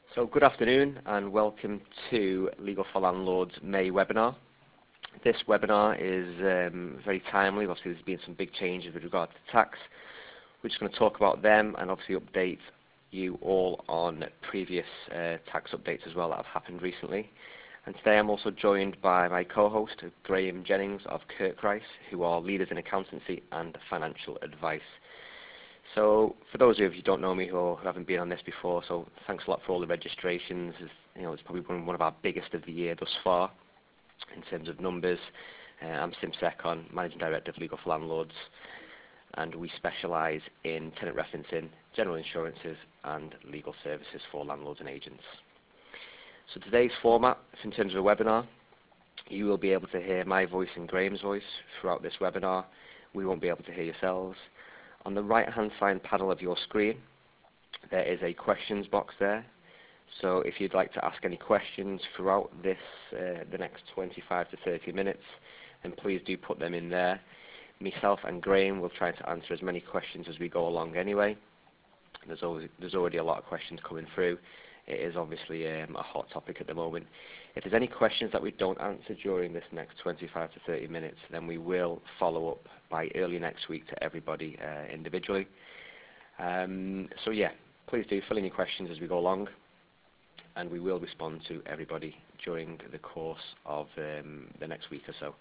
So good afternoon and welcome to Legal for Landlords May webinar. This webinar is very timely. Obviously there's been some big changes with regard to tax. We're just going to talk about them and obviously update you all on previous tax updates as well that have happened recently. And today I'm also joined by my co-host Graham Jennings of Kirkrice, who are leaders in accountancy and financial advice. So for those of you who don't know me who haven't been on this before, so thanks a lot for all the registrations. It's probably one of our biggest of the year thus far in terms of numbers. I'm Sim Sekon, Managing Director of Legal for Landlords, and we specialise in tenant referencing, general insurances and legal services for landlords and agents. So today's format, in terms of a webinar, you will be able to hear my voice and Graham's voice throughout this webinar. We won't be able to hear yourselves. On the right-hand side panel of your screen, there is a questions box there. So if you'd like to ask any questions throughout this, the next 25 to 30 minutes, then please do put them in there. Myself and Graham will try to answer as many questions as we go along anyway. There's already a lot of questions coming through. It is obviously a hot topic at the moment. If there's any questions that we don't answer during this next 25 to 30 minutes, then we will follow up by early next week to everybody individually. So yeah, please do fill in your questions as we go along, and we will respond to everybody during the course of the next week or so.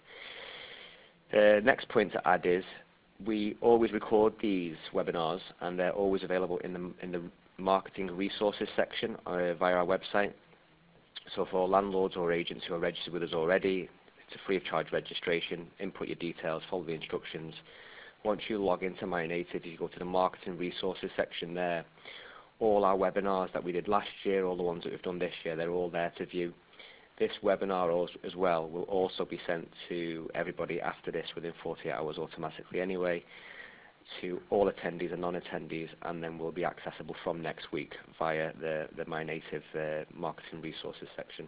The next point to add is we always record these webinars, and they're always available in the marketing resources section via our website. So for landlords or agents who are registered with us already, it's a free of charge registration. Input your details, follow the instructions. Once you log into MyNative, you go to the marketing resources section there. All our webinars that we did last year, all the ones that we've done this year, they're all there to view. This webinar as well will also be sent to everybody after this within 48 hours automatically anyway, to all attendees and non-attendees, and then will be accessible from next week via the MyNative marketing resources section.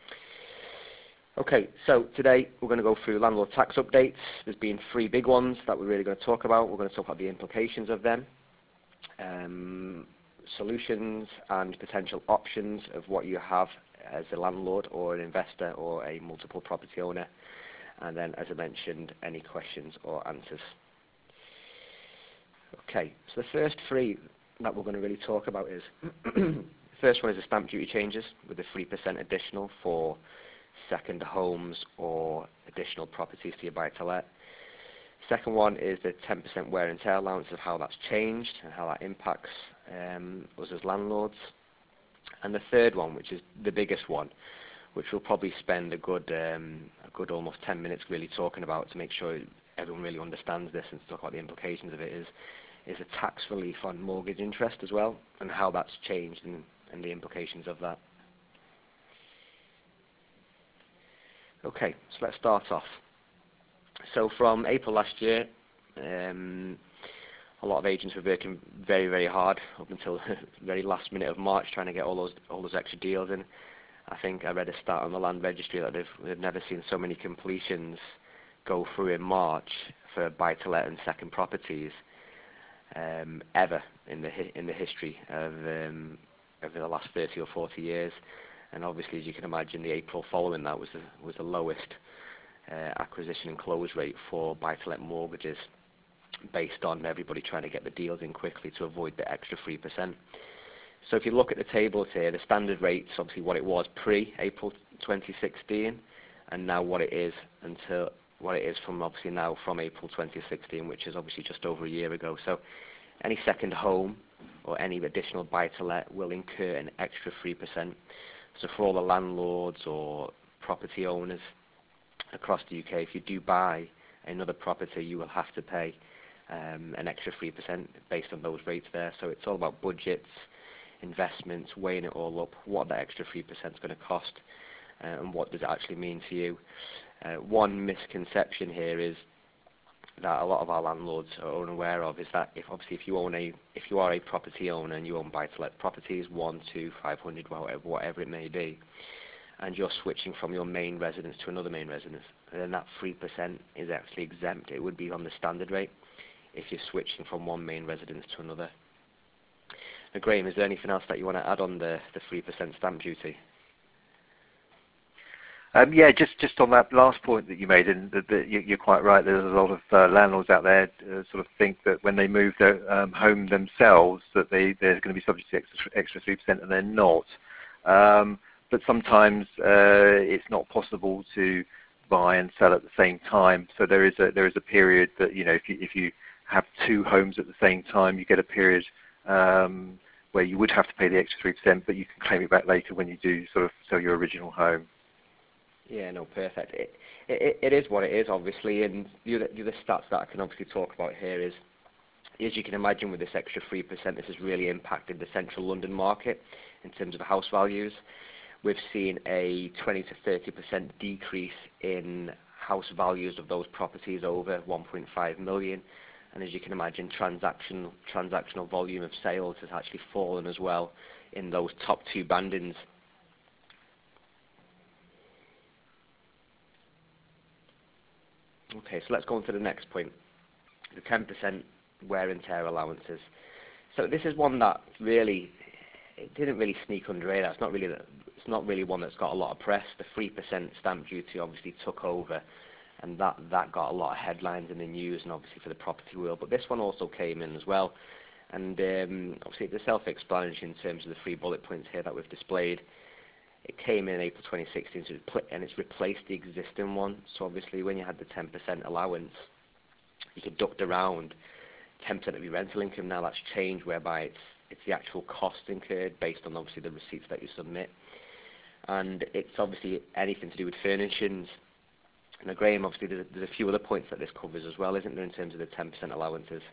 Okay, so today we're going to go through landlord tax updates. There's been three big ones that we're really going to talk about. We're going to talk about the implications of them, solutions and potential options of what you have as a landlord or an investor or a multiple property owner, and then, as I mentioned, any questions or answers. Okay, so the first three that we're going to really talk about is, the first one is the stamp duty changes with the 3% additional for second homes or additional properties to your buy-to-let. Second one is the 10% wear and tear allowance, of how that's changed and how that impacts us as landlords. And the third one, which is the biggest one, which we'll probably spend a good almost 10 minutes really talking about to make sure everyone really understands this and to talk about the implications of it, is a tax relief on mortgage interest as well, and how that's changed and the implications of that. Okay, so let's start off. So from April last year, a lot of agents were working very, very hard up until the very last minute of March trying to get all those extra deals in. I think I read a stat on the land registry that they've never seen so many completions go through in March for buy-to-let and second properties ever in the history of over the last 30 or 40 years. And obviously, as you can imagine, the April following that was the lowest acquisition and close rate for buy-to-let mortgages, based on everybody trying to get the deals in quickly to avoid the extra 3%. So if you look at the tables here, the standard rate's obviously what it was pre-April 2016, and now what it is from obviously now from April 2016, which is obviously just over a year ago. So any second home or any additional buy-to-let will incur an extra 3%. So for all the landlords or property owners across the UK, if you do buy another property, you will have to pay an extra 3% based on those rates there. So it's all about budgets, investments, weighing it all up, what that extra 3% is going to cost, and what does it actually mean to you. One misconception here is that a lot of our landlords are unaware of is that if you are a property owner and you own buy-to-let properties, 1, 2, 500, whatever it may be, and you're switching from your main residence to another main residence, then that 3% is actually exempt. It would be on the standard rate if you're switching from one main residence to another. Now, Graham, is there anything else that you want to add on the 3% stamp duty? Yeah, just on that last point that you made, and you're quite right. There's a lot of landlords out there sort of think that when they move their home themselves, that they're going to be subject to extra 3%, and they're not. But sometimes it's not possible to buy and sell at the same time. So there is a period that, you know, if you have two homes at the same time, you get a period where you would have to pay the extra 3%, but you can claim it back later when you do sort of sell your original home. Yeah, no, perfect. It is what it is, obviously, and the other stats that I can obviously talk about here is, as you can imagine, with this extra 3%, this has really impacted the central London market in terms of house values. We've seen a 20 to 30% decrease in house values of those properties over 1.5 million, and as you can imagine, transactional volume of sales has actually fallen as well in those top two bandings. Okay, so let's go on to the next point, the 10% wear and tear allowances. So this is one that really, it didn't really sneak under the radar. It's not really one that's got a lot of press. The 3% stamp duty obviously took over, and that got a lot of headlines in the news and obviously for the property world. But this one also came in as well, and obviously it's self-explanatory in terms of the 3 bullet points here that we've displayed. It came in April 2016, and it's replaced the existing one. So obviously, when you had the 10% allowance, you could deduct around 10% of your rental income. Now that's changed, whereby it's the actual cost incurred based on obviously the receipts that you submit, and it's obviously anything to do with furnishings. Now, Graham, obviously there's a few other points that this covers as well, isn't there, in terms of the 10% allowances?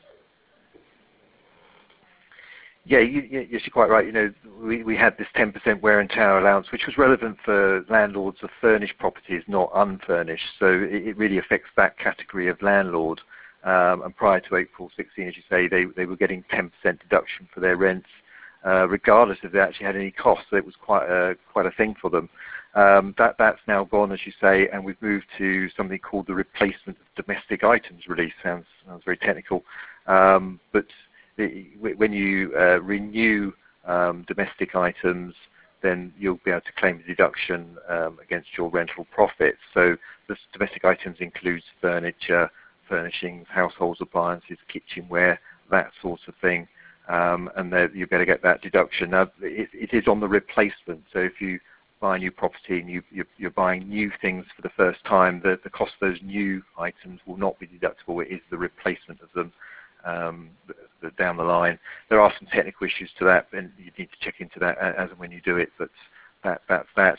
Yeah, yes, you're quite right. You know, we had this 10% wear and tear allowance, which was relevant for landlords of furnished properties, not unfurnished. So it really affects that category of landlord. And prior to April 16, as you say, they were getting 10% deduction for their rents, regardless if they actually had any costs. So it was quite a thing for them. That's now gone, as you say, and we've moved to something called the replacement of domestic items relief. Sounds very technical, but when you renew domestic items, then you'll be able to claim a deduction against your rental profits. So this domestic items includes furniture, furnishings, household appliances, kitchenware, that sort of thing, and you better get that deduction. Now, it is on the replacement, so if you buy a new property and you're buying new things for the first time, the cost of those new items will not be deductible. It is the replacement of them down the line. There are some technical issues to that, and you need to check into that as and when you do it, but that's that.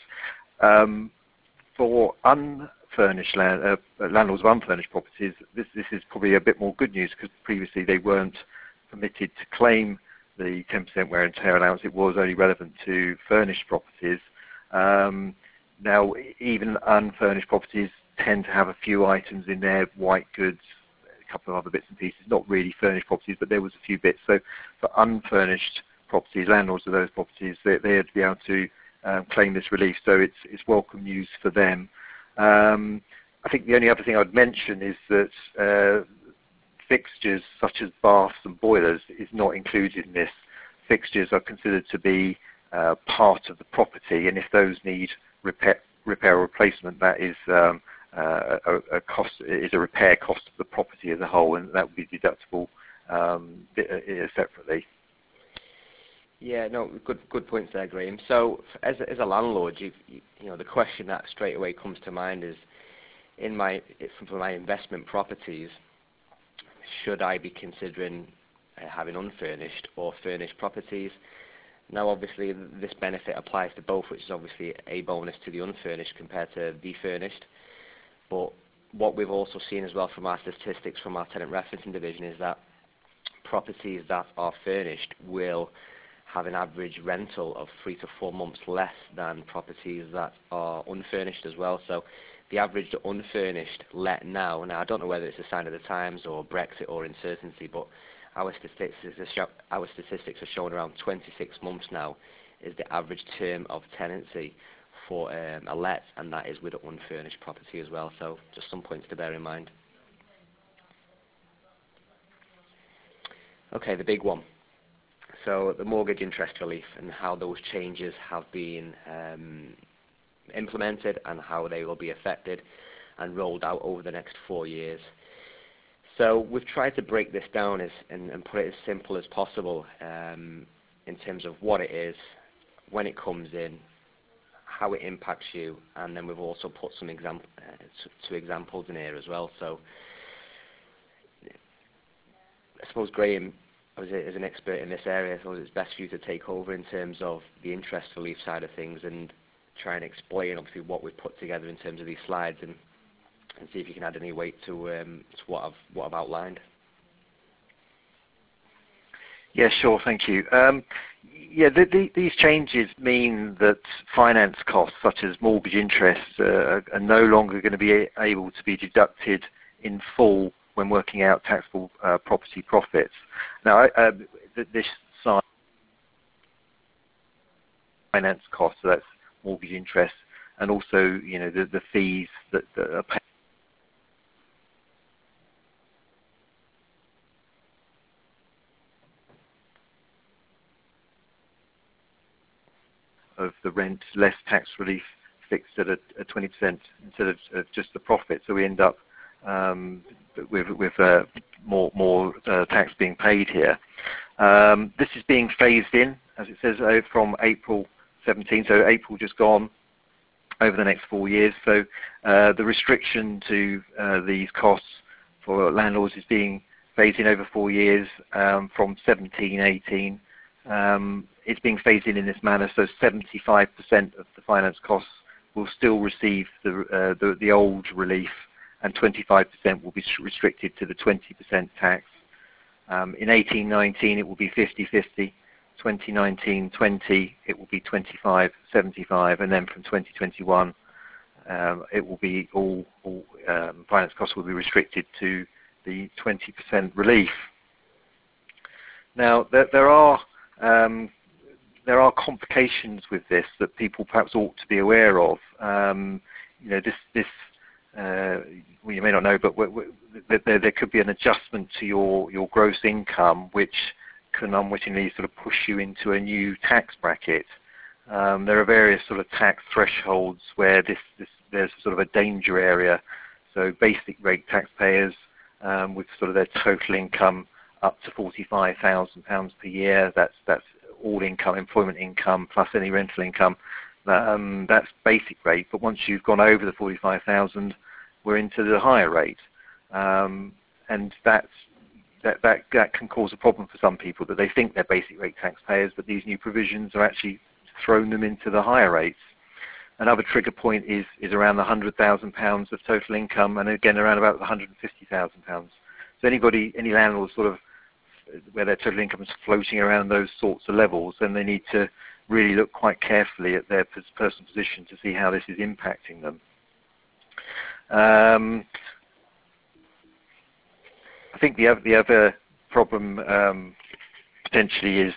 For unfurnished landlords of unfurnished properties, this is probably a bit more good news, because previously they weren't permitted to claim the 10% wear and tear allowance. It was only relevant to furnished properties. Now, even unfurnished properties tend to have a few items in there, white goods, a couple of other bits and pieces, not really furnished properties, but there was a few bits. So for unfurnished properties, landlords of those properties, they'd be able to claim this relief. So it's welcome news for them. I think the only other thing I'd mention is that fixtures such as baths and boilers is not included in this. Fixtures are considered to be part of the property, and if those need repair or replacement, that is a cost, is a repair cost of the property as a whole, and that would be deductible separately. Yeah, no, good points there, Graham. So, as a landlord, you know, the question that straight away comes to mind is, for my investment properties, should I be considering having unfurnished or furnished properties? Now, obviously, this benefit applies to both, which is obviously a bonus to the unfurnished compared to the furnished. But what we've also seen as well from our statistics from our tenant referencing division is that properties that are furnished will have an average rental of 3 to 4 months less than properties that are unfurnished as well. So the average unfurnished let now I don't know whether it's a sign of the times or Brexit or uncertainty, but our statistics are showing around 26 months now is the average term of tenancy for a let, and that is with an unfurnished property as well. So just some points to bear in mind. Okay, the big one. So the mortgage interest relief and how those changes have been implemented and how they will be affected and rolled out over the next 4 years. So we've tried to break this down and put it as simple as possible in terms of what it is, when it comes in, how it impacts you, and then we've also put some two examples in here as well. So I suppose, Graham, as an expert in this area, I suppose it's best for you to take over in terms of the interest relief side of things and try and explain obviously what we've put together in terms of these slides, and see if you can add any weight to what I've outlined. Yeah, sure. Thank you. Yeah, these changes mean that finance costs, such as mortgage interest, are no longer going to be able to be deducted in full when working out taxable property profits. Now, this side, finance costs, so that's mortgage interest, and also, you know, the fees that are paid of the rent, less tax relief, fixed at a 20% instead of just the profit. So we end up with more tax being paid here. This is being phased in, as it says, from April 17. So April just gone, over the next 4 years. So the restriction to these costs for landlords is being phased in over 4 years from 17-18. It's being phased in this manner, so 75% of the finance costs will still receive the old relief, and 25% will be restricted to the 20% tax. In 18-19 it will be 50-50, 2019-20 it will be 25-75, and then from 2021 it will be all finance costs will be restricted to the 20% relief. Now there are complications with this that people perhaps ought to be aware of. You know, well, you may not know, but there could be an adjustment to your gross income, which can unwittingly sort of push you into a new tax bracket. There are various sort of tax thresholds where there's sort of a danger area. So basic rate taxpayers with sort of their total income up to £45,000 per year. That's all income, employment income plus any rental income. That's basic rate. But once you've gone over the 45,000, we're into the higher rate, and that can cause a problem for some people, that they think they're basic rate taxpayers, but these new provisions are actually thrown them into the higher rates. Another trigger point is around the £100,000 of total income, and again around about the £150,000. So any landlord sort of where their total income is floating around those sorts of levels, then they need to really look quite carefully at their personal position to see how this is impacting them. I think the other problem potentially is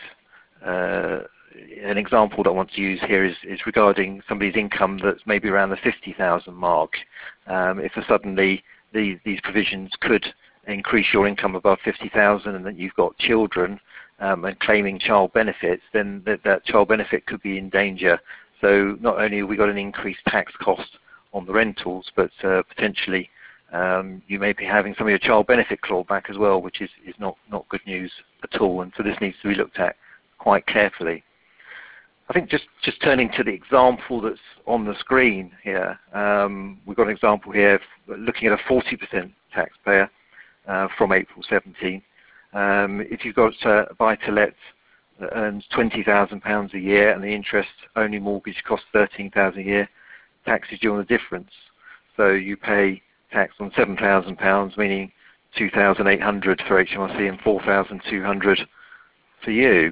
an example that I want to use here is regarding somebody's income that's maybe around the 50,000 mark. If suddenly these provisions could increase your income above 50,000 and that you've got children and claiming child benefits, then that child benefit could be in danger. So not only have we got an increased tax cost on the rentals, but potentially you may be having some of your child benefit clawed back as well, which is not good news at all. And so this needs to be looked at quite carefully. I think just turning to the example that's on the screen here, we've got an example here looking at a 40% taxpayer from April 17. If you've got a buy-to-let that earns £20,000 a year and the interest-only mortgage costs £13,000 a year, tax is due on the difference. So you pay tax on £7,000, meaning £2,800 for HMRC and £4,200 for you.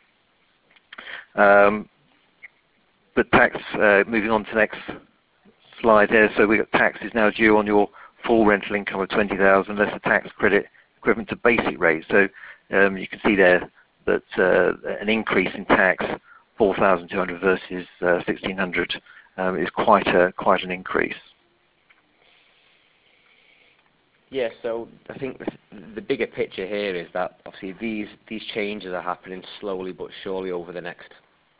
But tax, moving on to the next slide here, so we've got tax is now due on your full rental income of £20,000 less a tax credit equivalent to basic rate. So you can see there that an increase in tax, £4,200 versus £1,600, is quite an increase. Yeah, so I think the bigger picture here is that obviously these changes are happening slowly but surely over the next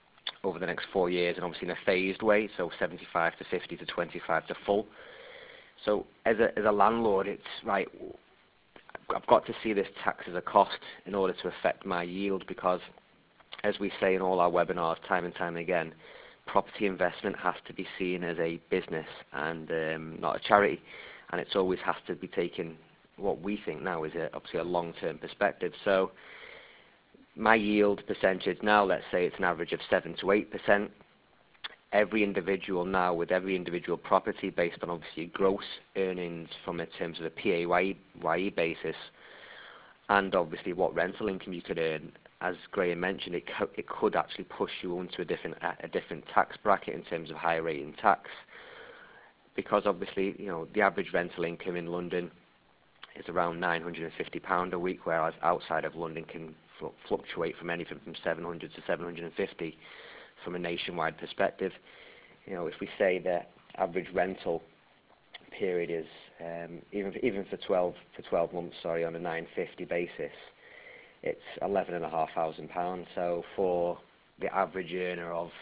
4 years, and obviously in a phased way. So 75 to 50 to 25 to full. So as a landlord, it's right. I've got to see this tax as a cost in order to affect my yield, because, as we say in all our webinars time and time again, property investment has to be seen as a business and not a charity, and it's always has to be taken, what we think now is obviously a long-term perspective. So my yield percentage now, let's say it's an average of 7 to 8%. Every individual now, with every individual property, based on obviously gross earnings from in terms of a PAYE basis, and obviously what rental income you could earn, as Graham mentioned, it could actually push you into a different tax bracket in terms of higher rate in tax, because obviously the average rental income in London is around £950 a week, whereas outside of London can fluctuate from anything from 700 to 750 from a nationwide perspective. If we say the average rental period is even for 12 months, on a 950 basis, it's £11,500. So for the average earner of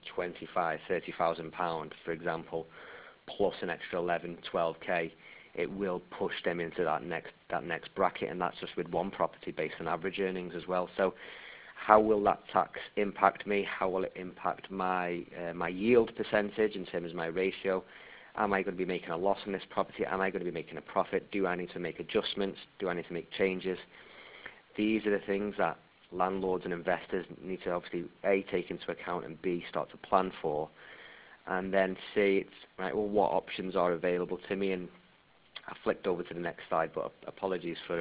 £30,000, for example, plus an extra 12k, it will push them into that next bracket, and that's just with one property based on average earnings as well. So how will that tax impact me? How will it impact my yield percentage in terms of my ratio? Am I going to be making a loss on this property? Am I going to be making a profit? Do I need to make adjustments? Do I need to make changes? These are the things that landlords and investors need to obviously A, take into account, and B, start to plan for, and then see, what options are available to me. And I flicked over to the next slide, but apologies for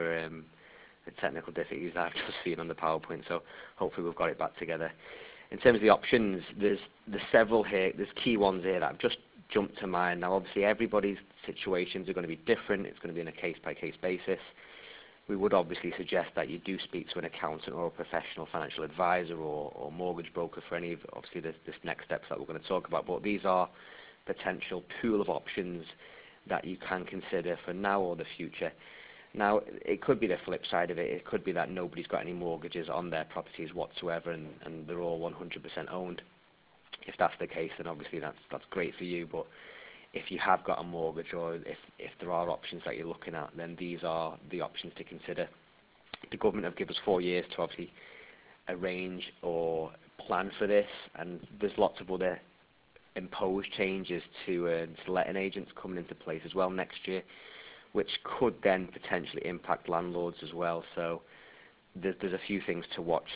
the technical difficulties I've just seen on the PowerPoint, so hopefully we've got it back together. In terms of the options, there's several here, there's key ones here that have just jumped to mind. Now obviously everybody's situations are going to be different, it's going to be on a case-by-case basis. We would obviously suggest that you do speak to an accountant or a professional financial advisor or mortgage broker for any of obviously this next steps that we're going to talk about, but these are potential pool of options that you can consider for now or the future. Now, it could be the flip side of it. It could be that nobody's got any mortgages on their properties whatsoever, and they're all 100% owned. If that's the case, then obviously that's great for you. But if you have got a mortgage, or if there are options that you're looking at, then these are the options to consider. The government have given us 4 years to obviously arrange or plan for this, and there's lots of other imposed changes to letting agents coming into place as well next year, which could then potentially impact landlords as well. So there's a few things to watch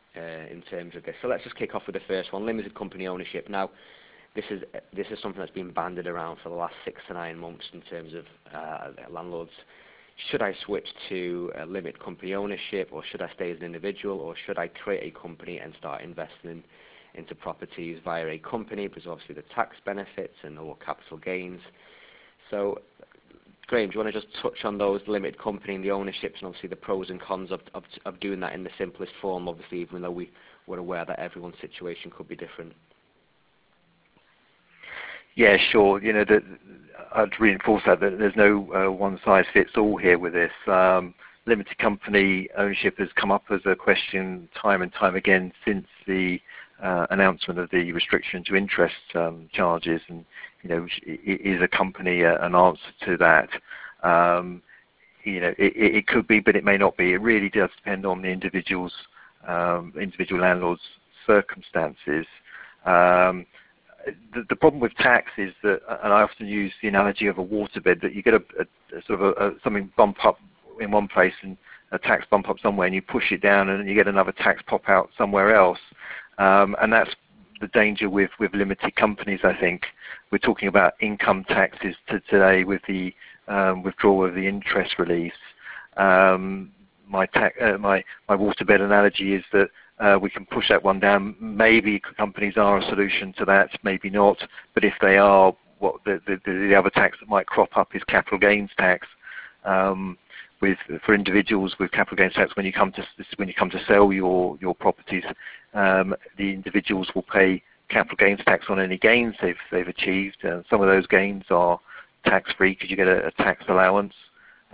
in terms of this. So let's just kick off with the first one, limited company ownership. Now, this is something that's been bandied around for the last 6 to 9 months in terms of landlords. Should I switch to limited company ownership, or should I stay as an individual, or should I create a company and start investing into properties via a company, because obviously the tax benefits and all capital gains? So Graham, do you want to just touch on those, the limited company and the ownerships, and obviously the pros and cons of doing that in the simplest form, obviously, even though we're aware that everyone's situation could be different? Yeah, sure. I'd reinforce that there's no one-size-fits-all here with this. Limited company ownership has come up as a question time and time again since the announcement of the restriction to interest charges, and is a company an answer to that? It could be, but it may not be. It really does depend on the individual landlord's circumstances. The problem with tax is that, and I often use the analogy of a waterbed, that you get a sort of something bump up in one place and a tax bump up somewhere, and you push it down, and then you get another tax pop out somewhere else. And that's the danger with limited companies, I think. We're talking about income taxes today with the withdrawal of the interest release. My waterbed analogy is that we can push that one down. Maybe companies are a solution to that, maybe not. But if they are, what the other tax that might crop up is capital gains tax. For individuals with capital gains tax, when you come to sell your properties, the individuals will pay capital gains tax on any gains they've achieved. Some of those gains are tax-free because you get a tax allowance.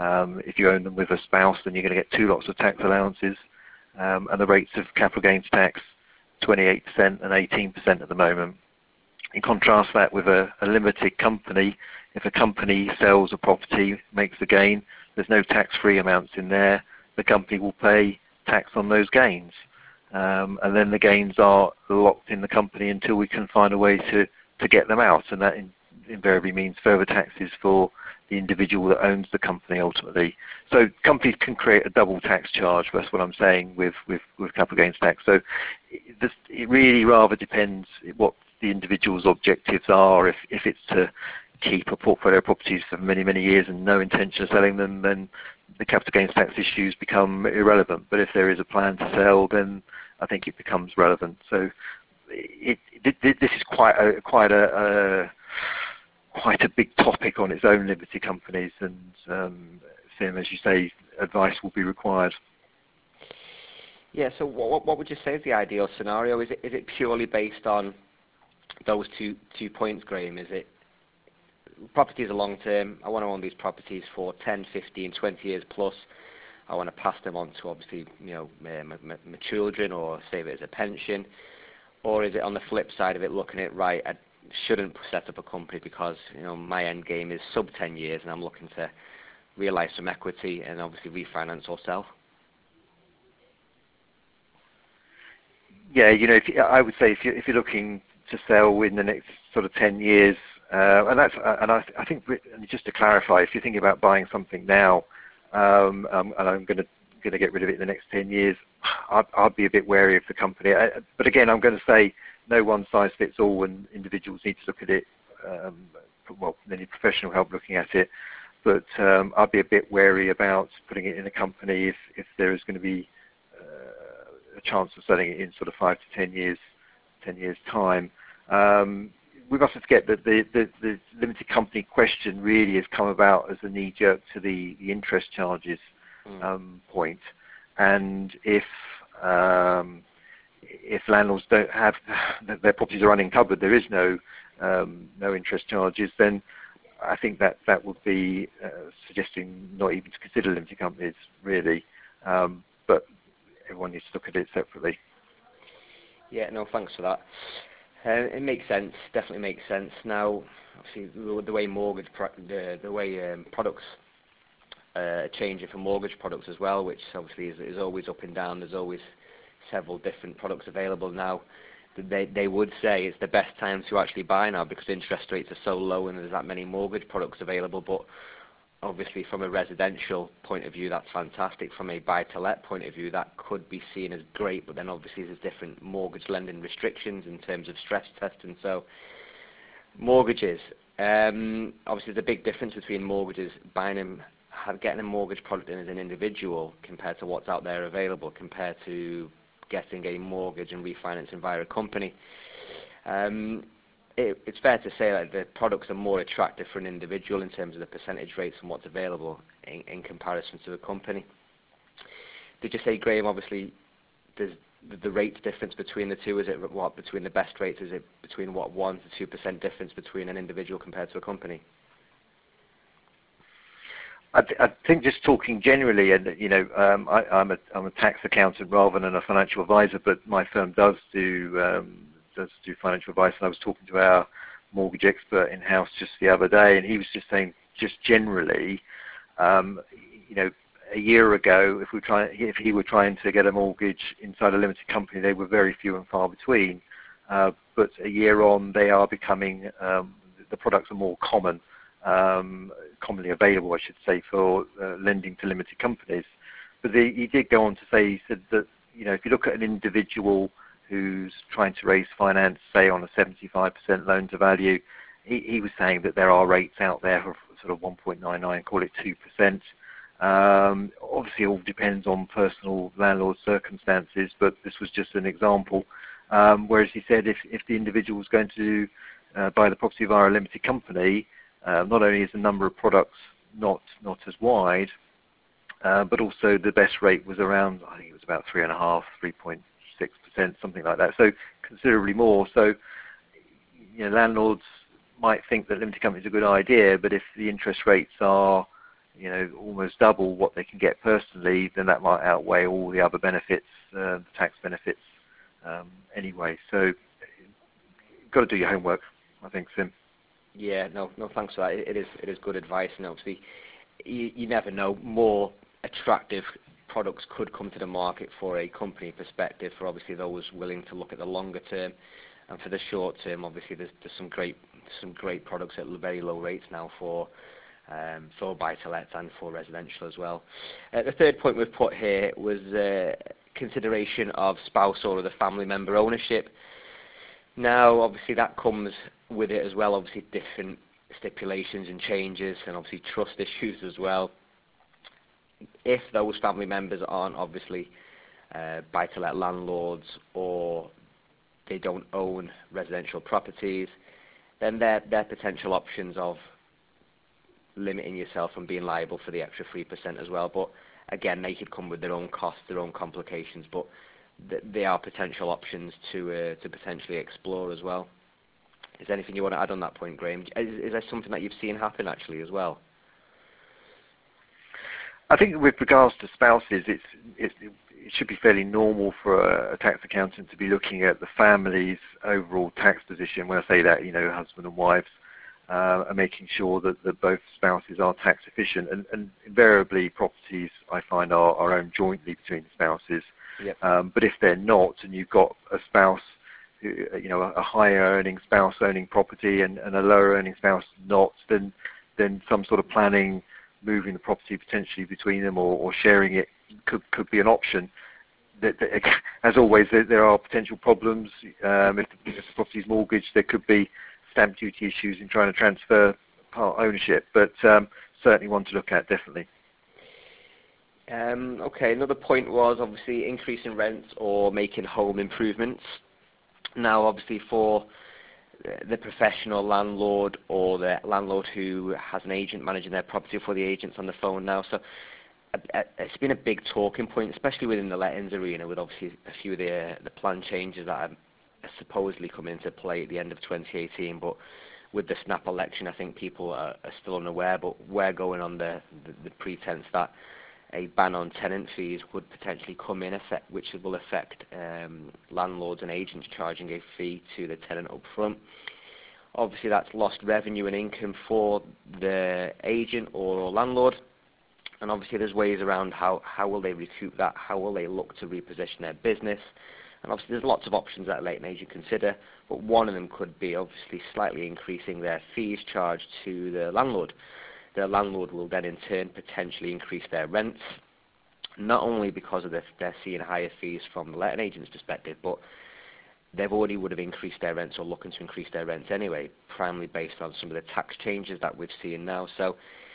If you own them with a spouse, then you're going to get 2 lots of tax allowances, and the rates of capital gains tax 28% and 18% at the moment. In contrast that with a limited company, if a company sells a property, makes a gain, there's no tax-free amounts in there. The company will pay tax on those gains. And then the gains are locked in the company until we can find a way to get them out. And that invariably means further taxes for the individual that owns the company ultimately. So companies can create a double tax charge, that's what I'm saying, with capital gains tax. So it really rather depends what the individual's objectives are. If it's to keep a portfolio of properties for many, many years and no intention of selling them, then the capital gains tax issues become irrelevant. But if there is a plan to sell, then I think it becomes relevant. So this is quite a big topic on its own, limited companies, and Sim, as you say, advice will be required. Yeah. So what would you say is the ideal scenario? Is it purely based on those two points, Graham? Is it properties are long term? I want to own these properties for 10, 15, 20 years plus. I want to pass them on to obviously my children or save it as a pension. Or is it on the flip side of it, looking at, right, I shouldn't set up a company because my end game is sub 10 years and I'm looking to realise some equity and obviously refinance or sell? Yeah, I would say if you're looking to sell in the next sort of 10 years, and I think, just to clarify, if you're thinking about buying something now, and I'm going to get rid of it in the next 10 years, I'd be a bit wary of the company. But again, I'm going to say no one size fits all, and individuals need to look at it. They need professional help looking at it. But I'd be a bit wary about putting it in a company if there is going to be a chance of selling it in sort of 5 to 10 years time. We mustn't forget that the limited company question really has come about as a knee jerk to the interest charges point. And if landlords don't have their properties are unencumbered, there is no interest charges, then I think that would be suggesting not even to consider limited companies really. But everyone needs to look at it separately. Yeah, no, thanks for that. It makes sense, definitely makes sense. Now, obviously, the way products changing for mortgage products as well, which obviously is always up and down. There's always several different products available now. They would say it's the best time to actually buy now because interest rates are so low and there's that many mortgage products available. But obviously, from a residential point of view, that's fantastic. From a buy-to-let point of view, that could be seen as great. But then obviously there's different mortgage lending restrictions in terms of stress testing. So mortgages, obviously there's a big difference between mortgages, getting a mortgage product in as an individual compared to what's out there available, compared to getting a mortgage and refinancing via a company. It's fair to say that the products are more attractive for an individual in terms of the percentage rates and what's available in comparison to a company. Did you say, Graham, obviously there's the rate difference between the two? Is it between the best rates? Is it between 1 to 2% difference between an individual compared to a company? I think just talking generally, and I'm a tax accountant rather than a financial advisor, but my firm does do financial advice. And I was talking to our mortgage expert in house just the other day, and he was just saying, just generally, a year ago, if he were trying to get a mortgage inside a limited company, they were very few and far between. But a year on, they are becoming the products are more commonly available, I should say, for lending to limited companies. But he did go on to say, he said that if you look at an individual who's trying to raise finance, say on a 75% loan to value, he was saying that there are rates out there of sort of 1.99, call it 2%. Obviously, it all depends on personal landlord circumstances, but this was just an example. Whereas he said if the individual was going to buy the property via a limited company, not only is the number of products not as wide, but also the best rate was around, I think it was about 3.5%, 3.6%, something like that. So considerably more. So landlords might think that limited companies are a good idea, but if the interest rates are almost double what they can get personally, then that might outweigh all the other benefits, the tax benefits anyway. So you've got to do your homework, I think, Sim. Yeah, no, thanks for that. It is good advice, and obviously you never know. More attractive products could come to the market for a company perspective, for obviously those willing to look at the longer term, and for the short term, obviously there's some great products at very low rates now for buy-to-lets and for residential as well. The third point we've put here was consideration of spouse or other family member ownership. Now, obviously, that comes with it as well, obviously different stipulations and changes, and obviously trust issues as well. If those family members aren't obviously buy-to-let landlords, or they don't own residential properties, then there are potential options of limiting yourself from being liable for the extra 3% as well. But again, they could come with their own costs, their own complications, but they are potential options to potentially explore as well. Is there anything you want to add on that point, Graham? Is there something that you've seen happen actually as well? I think with regards to spouses, it should be fairly normal for a tax accountant to be looking at the family's overall tax position. When I say that, husband and wives, and making sure that both spouses are tax efficient. And invariably, properties, I find, are owned jointly between the spouses. Yep. But if they're not, and you've got a spouse, a higher earning spouse owning property and a lower earning spouse not, then some sort of planning, moving the property potentially between them or sharing it could be an option. As always, there are potential problems. If the property is mortgaged, there could be stamp duty issues in trying to transfer part ownership, but certainly one to look at, definitely. Okay, another point was obviously increasing rents or making home improvements. Now, obviously, for the professional landlord or the landlord who has an agent managing their property, for the agents on the phone now, so it's been a big talking point, especially within the lettings arena, with obviously a few of the plan changes that are supposedly coming into play at the end of 2018. But with the snap election, I think people are still unaware, but we're going on the pretense that a ban on tenant fees would potentially come in effect, which will affect landlords and agents charging a fee to the tenant up front. Obviously, that's lost revenue and income for the agent or landlord, and obviously there's ways around how will they recoup that, how will they look to reposition their business. And obviously there's lots of options that a letting agent consider, but one of them could be obviously slightly increasing their fees charged to the landlord. The landlord will then in turn potentially increase their rents, not only because of they're seeing higher fees from the letting agent's perspective, but they've already would have increased their rents or looking to increase their rents anyway, primarily based on some of the tax changes that we've seen now. So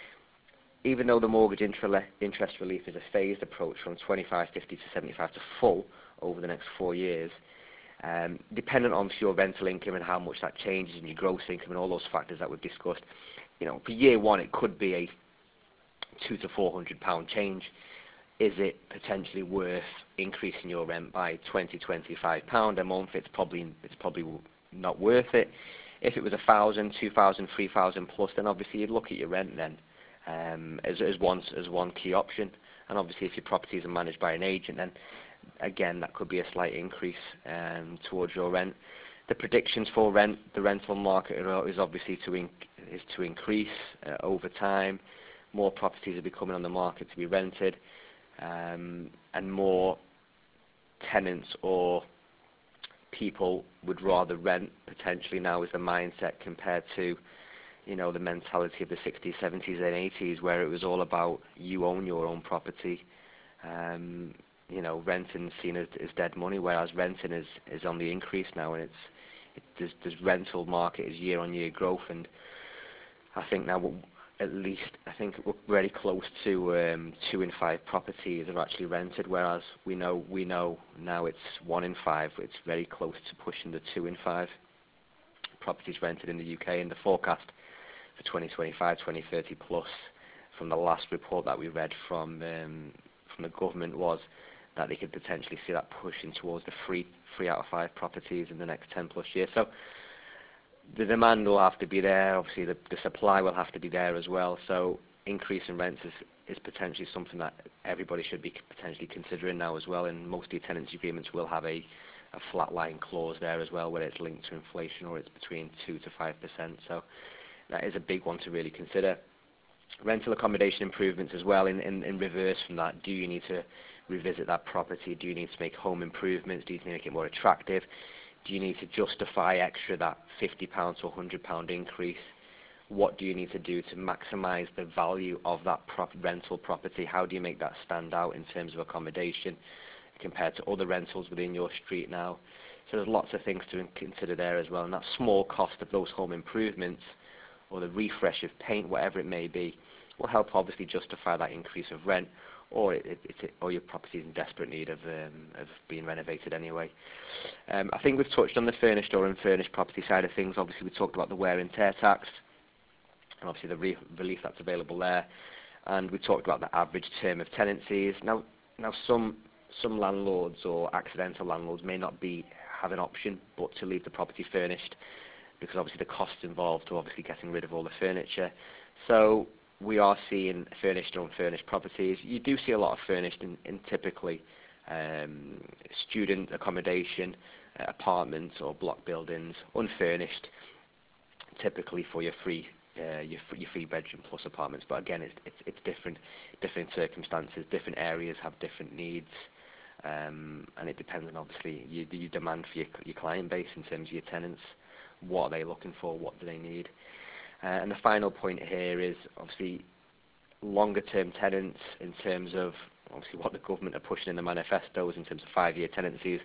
even though the mortgage interest relief is a phased approach from 25, 50 to 75 to full over the next 4 years, dependent on your rental income and how much that changes in your gross income and all those factors that we've discussed, for year one it could be a £200 to £400 change. Is it potentially worth increasing your rent by £20, £25 a month? It's probably not worth it. If it was 1,000, 2,000, 3,000 plus, then obviously you'd look at your rent then as one key option. And obviously if your properties are managed by an agent, then again that could be a slight increase towards your rent. The predictions for the rental market is obviously to increase over time. More properties are becoming on the market to be rented, and more tenants or people would rather rent potentially now is the mindset compared to the mentality of the 60s, 70s and 80s, where it was all about you own your own property. Renting seen as dead money, whereas renting is on the increase now, and this rental market is year-on-year growth, and I think now we're very close to 2 in 5 properties are actually rented, whereas we know now it's 1 in 5. It's very close to pushing the 2 in 5 properties rented in the UK, and the forecast for 2025, 2030 plus from the last report that we read from the government was that they could potentially see that pushing towards the 3 out of 5 properties in the next 10 plus years. So the demand will have to be there. Obviously, the supply will have to be there as well. So increase in rents is potentially something that everybody should be potentially considering now as well, and most of the tenancy agreements will have a flat line clause there as well, where it's linked to inflation or it's between 2 to 5%. So that is a big one to really consider. Rental accommodation improvements as well, in reverse from that. Do you need to revisit that property? Do you need to make home improvements? Do you need to make it more attractive? Do you need to justify extra that £50 to £100 increase? What do you need to do to maximise the value of that rental property? How do you make that stand out in terms of accommodation compared to other rentals within your street now? So there's lots of things to consider there as well, and that small cost of those home improvements or the refresh of paint, whatever it may be, will help obviously justify that increase of rent, or your property is in desperate need of being renovated anyway. I think we've touched on the furnished or unfurnished property side of things. Obviously we talked about the wear and tear tax, and obviously the relief that's available there, and we talked about the average term of tenancies. Now some landlords or accidental landlords may not have an option but to leave the property furnished, because obviously the costs involved to obviously getting rid of all the furniture. So we are seeing furnished or unfurnished properties. You do see a lot of furnished in typically student accommodation, apartments or block buildings. Unfurnished, typically for your three bedroom plus apartments. But again, it's different circumstances. Different areas have different needs, and it depends on obviously your demand for your client base in terms of your tenants. What are they looking for? What do they need? And the final point here is obviously longer term tenants, in terms of obviously what the government are pushing in the manifestos in terms of 5-year tenancies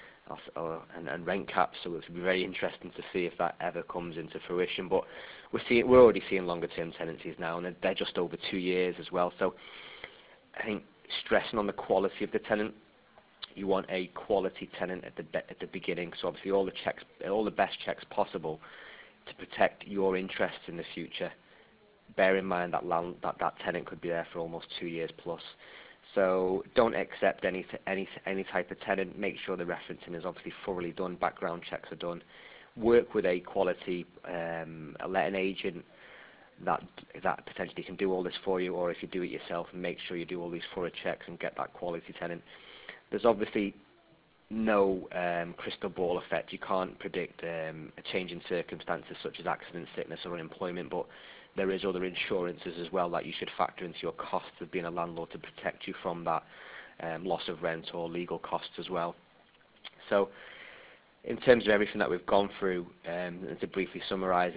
and rent caps. So it will be very interesting to see if that ever comes into fruition. But we're already seeing longer term tenancies now, and they're just over 2 years as well. So I think stressing on the quality of the tenant. You want a quality tenant at the beginning. So obviously all the best checks possible to protect your interests in the future. Bear in mind that tenant could be there for almost 2 years plus. So don't accept any type of tenant. Make sure the referencing is obviously thoroughly done. Background checks are done. Work with a quality a letting agent that potentially can do all this for you, or if you do it yourself, make sure you do all these thorough checks and get that quality tenant. There's obviously no crystal ball effect. You can't predict a change in circumstances such as accident, sickness or unemployment, but there is other insurances as well that you should factor into your costs of being a landlord to protect you from that loss of rent or legal costs as well. So in terms of everything that we've gone through, and to briefly summarise,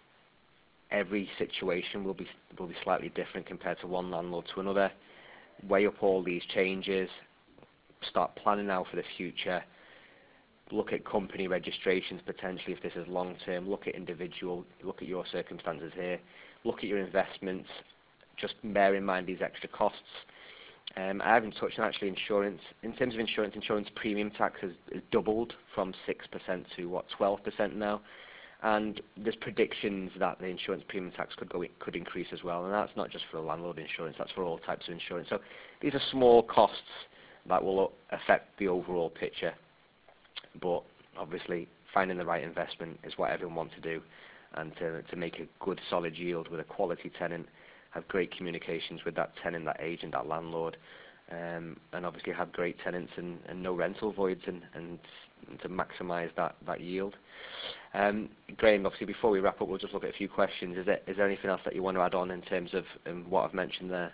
every situation will be slightly different compared to one landlord to another. Weigh up all these changes. Start planning now for the future. Look at company registrations potentially if this is long term. Look at individual. Look at your circumstances here. Look at your investments. Just bear in mind these extra costs. I haven't touched on actually insurance. In terms of insurance premium tax has doubled from 6% to 12% now. And there's predictions that the insurance premium tax could increase as well. And that's not just for landlord insurance. That's for all types of insurance. So these are small costs that will affect the overall picture, but obviously finding the right investment is what everyone wants to do, and to make a good solid yield with a quality tenant, have great communications with that tenant, that agent, that landlord, and obviously have great tenants and no rental voids, and to maximise that yield. Graham, obviously before we wrap up, we'll just look at a few questions. Is there anything else that you want to add on in terms of what I've mentioned there?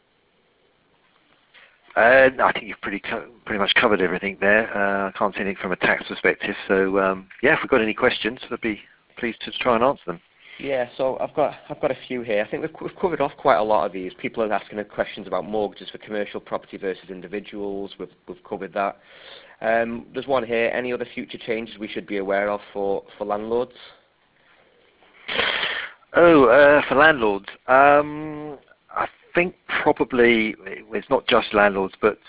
I think you've pretty much covered everything there. I can't see anything from a tax perspective. So yeah, if we've got any questions, I'd be pleased to try and answer them. Yeah, so I've got a few here. I think we've covered off quite a lot of these. People are asking questions about mortgages for commercial property versus individuals. We've covered that. There's one here. Any other future changes we should be aware of for landlords? For landlords, I think probably it's not just landlords, but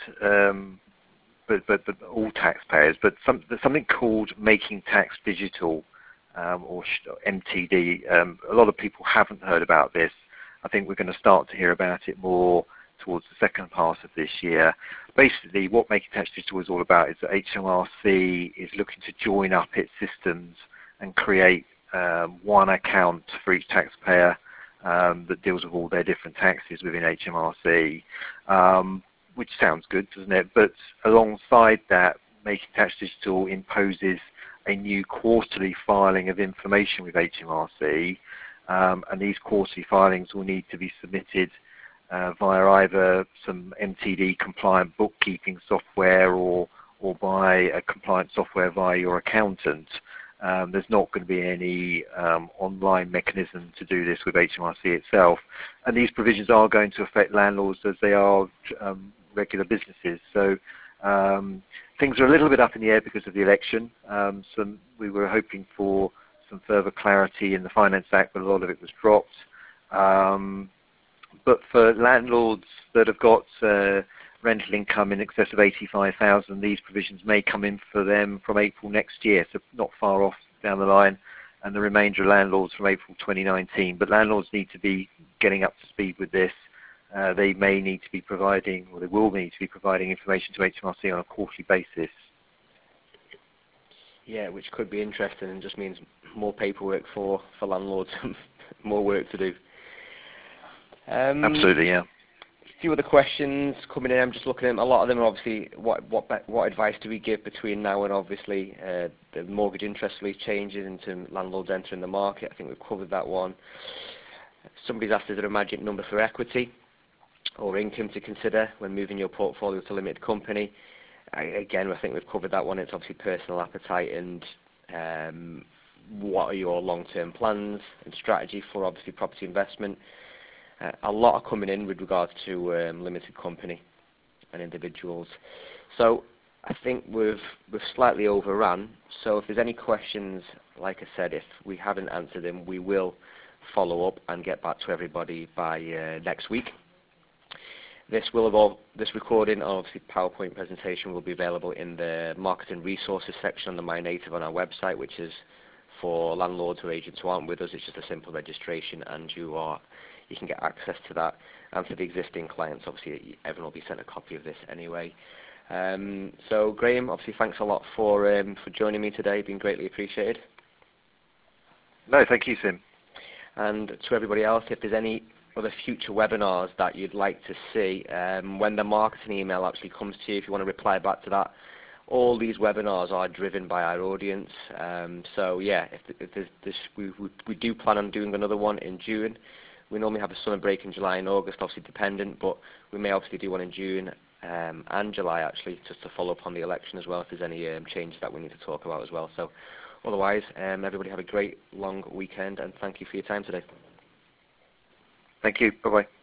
all taxpayers. But there's something called Making Tax Digital, or MTD. A lot of people haven't heard about this. I think we're going to start to hear about it more towards the second part of this year. Basically, what Making Tax Digital is all about is that HMRC is looking to join up its systems and create one account for each taxpayer, that deals with all their different taxes within HMRC, which sounds good, doesn't it? But alongside that, Making Tax Digital imposes a new quarterly filing of information with HMRC, and these quarterly filings will need to be submitted via either some MTD compliant bookkeeping software or by a compliant software via your accountant. There's not going to be any online mechanism to do this with HMRC itself, and these provisions are going to affect landlords as they are regular businesses. So things are a little bit up in the air because of the election. We were hoping for some further clarity in the Finance Act, but a lot of it was dropped. But for landlords that have got rental income in excess of 85,000, these provisions may come in for them from April next year, so not far off down the line, and the remainder of landlords from April 2019. But landlords need to be getting up to speed with this. They may need to be providing, or they will need to be providing information to HMRC on a quarterly basis. Yeah, which could be interesting and just means more paperwork for landlords, more work to do. Absolutely, yeah. A few other questions coming in. I'm just looking at them. A lot of them are obviously what advice do we give between now and obviously the mortgage interest rate changes into landlords entering the market. I think we've covered that one. Somebody's asked, is there a magic number for equity or income to consider when moving your portfolio to limited company? Again, I think we've covered that one. It's obviously personal appetite and what are your long-term plans and strategy for obviously property investment. A lot are coming in with regards to limited company and individuals. So I think we've slightly overrun. So if there's any questions, like I said, if we haven't answered them, we will follow up and get back to everybody by next week. This recording of the PowerPoint presentation will be available in the Marketing Resources section on the MyNative on our website, which is for landlords or agents who aren't with us. It's just a simple registration, and you can get access to that. And for the existing clients, obviously, everyone will be sent a copy of this anyway. So, Graham, obviously, thanks a lot for joining me today. It's been greatly appreciated. No, thank you, Sim. And to everybody else, if there's any other future webinars that you'd like to see, when the marketing email actually comes to you, if you want to reply back to that, all these webinars are driven by our audience. So yeah, if there's this, we do plan on doing another one in June. We normally have a summer break in July and August, obviously dependent, but we may obviously do one in June and July actually, just to follow up on the election as well, if there's any changes that we need to talk about as well. So otherwise, everybody have a great long weekend, and thank you for your time today. Thank you. Bye-bye.